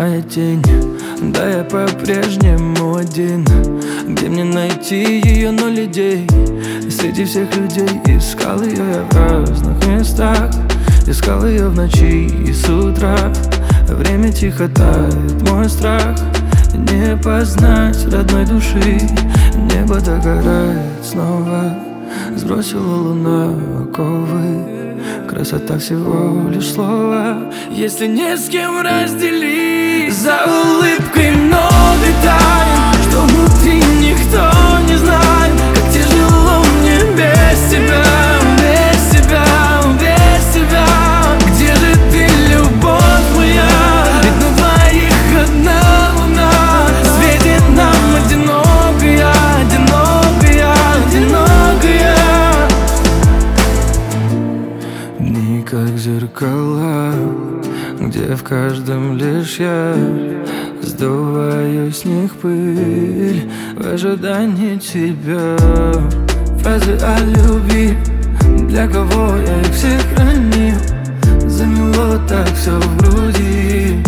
моя тень, да я по-прежнему один. Где мне найти ее, но людей среди всех людей? Искал ее я в разных местах, искал ее в ночи и с утра. Время тихо тает, мой страх не познать родной души. Небо догорает снова, сбросила луна оковы. Красота всего лишь слово, если не с кем разделить. За улыбкой много тайн, что внутри никто не знает. Как тяжело мне без тебя, без тебя, без тебя. Где же ты, любовь моя? Ведь на двоих одна луна светит нам одинокая, одинокая, одинокая. Дни как зеркала, где в каждом лишь я сдуваю с них пыль в ожидании тебя. Фразы о любви, для кого я их все хранил. Замело так все в груди,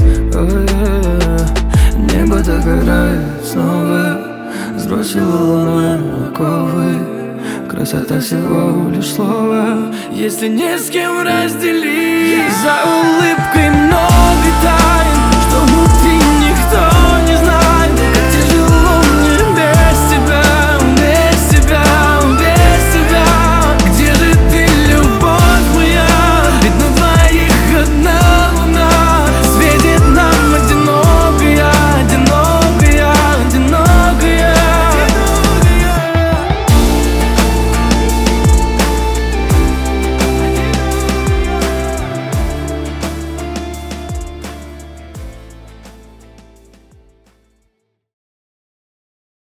небо догорает снова, сбросила луна оковы. Красота всего лишь слово, если не с кем разделить. За улыбкой много тайн,